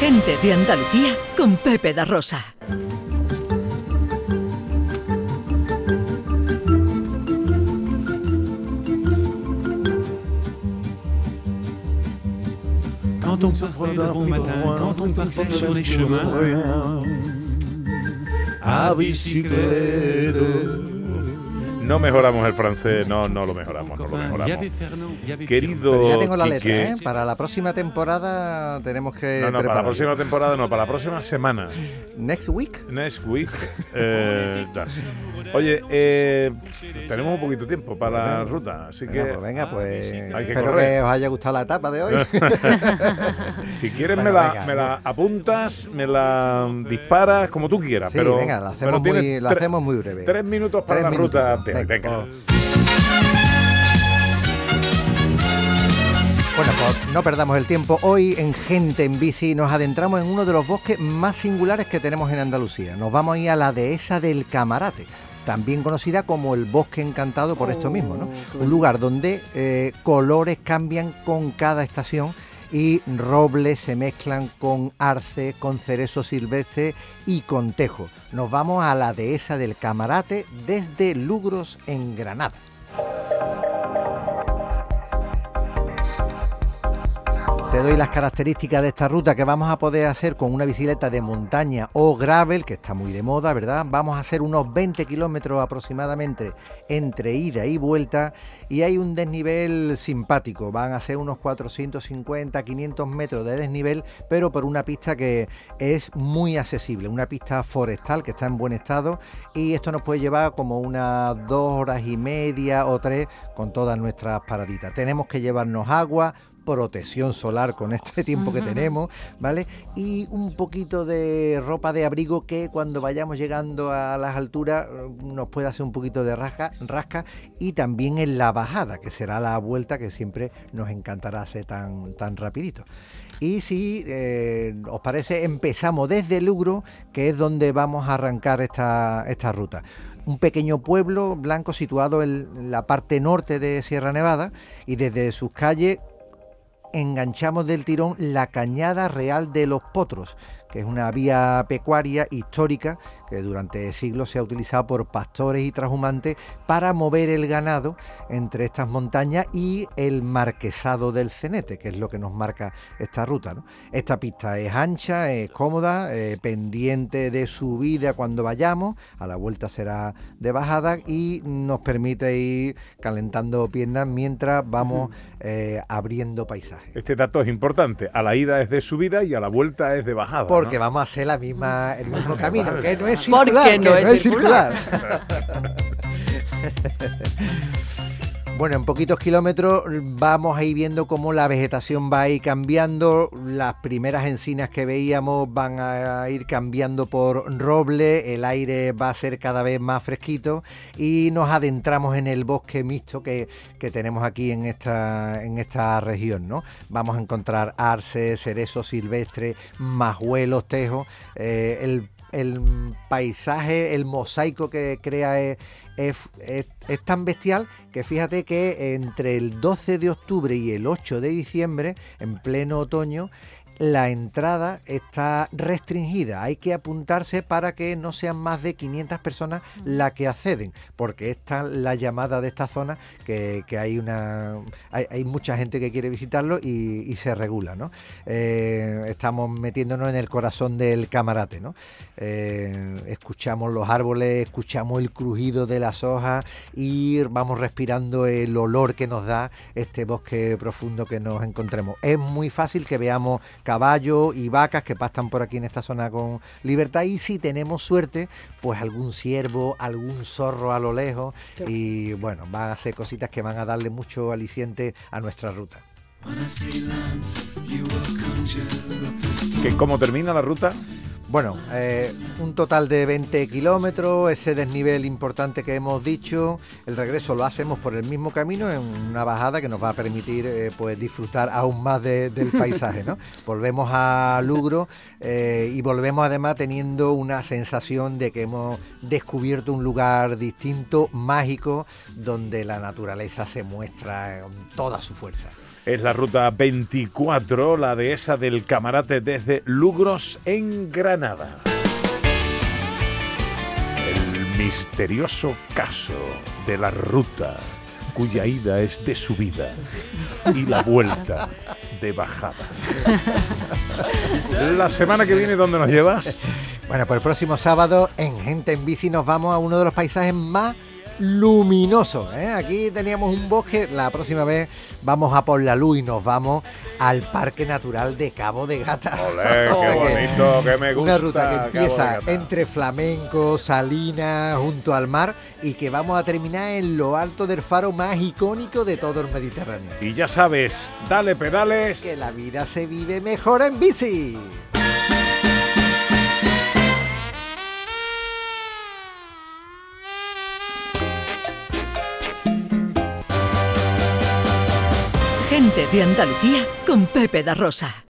Gente de Andalucía con Pepe da Rosa. Quand on part de bon matin, quand on partait sur les chemins à bicyclette. No mejoramos el francés, no lo mejoramos. Querido Pero ya tengo la Quique, letra, ¿eh? Para la próxima temporada tenemos que para la preparar. próxima temporada no, para la próxima semana. Next week. Next week. Oye, tenemos un poquito de tiempo para la ruta, así que... Pues venga, pues hay que espero correr. que os haya gustado la etapa de hoy. Si quieres Bueno, me la apuntas, me la disparas, como tú quieras. Sí, pero, venga, la hacemos, pero tienes la hacemos muy breve. 3 minutos para 3 la minutitos. ruta. Venga. Bueno, pues no perdamos el tiempo. Hoy en Gente en Bici nos adentramos en uno de los bosques más singulares que tenemos en Andalucía. Nos vamos a ir a la dehesa del Camarate, también conocida como el Bosque Encantado por esto mismo, ¿no? Un lugar donde colores cambian con cada estación y robles se mezclan con arce, con cerezo silvestre y con tejo. Nos vamos a la dehesa del Camarate desde Lugros, en Granada. Te doy las características de esta ruta que vamos a poder hacer con una bicicleta de montaña o gravel, que está muy de moda, ¿verdad? Vamos a hacer unos 20 kilómetros aproximadamente entre ida y vuelta y hay un desnivel simpático, van a ser unos 450, 500 metros de desnivel, pero por una pista que es muy accesible, una pista forestal que está en buen estado y esto nos puede llevar como unas 2 horas y media o 3 con todas nuestras paraditas. Tenemos que llevarnos agua, protección solar con este tiempo que tenemos, ¿vale? Y un poquito de ropa de abrigo que cuando vayamos llegando a las alturas nos puede hacer un poquito de rasca y también en la bajada, que será la vuelta que siempre nos encantará hacer tan rapidito. Y si os parece, empezamos desde Lugro, que es donde vamos a arrancar esta ruta. Un pequeño pueblo blanco situado en la parte norte de Sierra Nevada y desde sus calles enganchamos del tirón la Cañada Real de los Potros, que es una vía pecuaria histórica que durante siglos se ha utilizado por pastores y trashumantes para mover el ganado entre estas montañas y el Marquesado del Cenete, que es lo que nos marca esta ruta, ¿no? Esta pista es ancha, es cómoda, pendiente de subida cuando vayamos, a la vuelta será de bajada y nos permite ir calentando piernas mientras vamos abriendo paisaje. Este dato es importante, a la ida es de subida y a la vuelta es de bajada. Porque ¿no? vamos a hacer el mismo camino, que no es Porque circular, no es circular. Bueno, en poquitos kilómetros vamos a ir viendo cómo la vegetación va a ir cambiando. Las primeras encinas que veíamos van a ir cambiando por roble, el aire va a ser cada vez más fresquito y nos adentramos en el bosque mixto que tenemos aquí en esta región, ¿no? Vamos a encontrar arce, cerezo silvestre, majuelos, tejos. El paisaje, el mosaico que crea es tan bestial que fíjate que entre el 12 de octubre y el 8 de diciembre, en pleno otoño, la entrada está restringida, hay que apuntarse para que no sean más de 500 personas las que acceden, porque está la llamada de esta zona que hay mucha gente que quiere visitarlo y se regula, ¿no? Estamos metiéndonos en el corazón del Camarate, ¿no? Escuchamos los árboles, escuchamos el crujido de las hojas y vamos respirando el olor que nos da este bosque profundo que nos encontremos. Es muy fácil que veamos caballos y vacas que pastan por aquí en esta zona con libertad y si tenemos suerte, pues algún ciervo, algún zorro a lo lejos y bueno, van a ser cositas que van a darle mucho aliciente a nuestra ruta. ¿Cómo termina la ruta? Bueno, un total de 20 kilómetros, ese desnivel importante que hemos dicho, el regreso lo hacemos por el mismo camino en una bajada que nos va a permitir pues disfrutar aún más del paisaje, ¿no? Volvemos a Lugro y volvemos además teniendo una sensación de que hemos descubierto un lugar distinto, mágico, donde la naturaleza se muestra en toda su fuerza. Es la ruta 24, la dehesa del Camarate desde Lugros en Granada. El misterioso caso de la ruta cuya ida es de subida y la vuelta de bajada. La semana que viene, ¿dónde nos llevas? Bueno, pues el próximo sábado en Gente en Bici nos vamos a uno de los paisajes más luminosos, ¿eh? Aquí teníamos un bosque, la próxima vez vamos a por la luz y nos vamos al Parque Natural de Cabo de Gata. ¡Olé, qué bonito, que me gusta! Una ruta que empieza Cabo de Gata. entre flamenco, Salinas, junto al mar, y que vamos a terminar en lo alto del faro más icónico de todo el Mediterráneo. Y ya sabes, dale pedales. Que la vida se vive mejor en bici. Gente de Andalucía con Pepe da Rosa.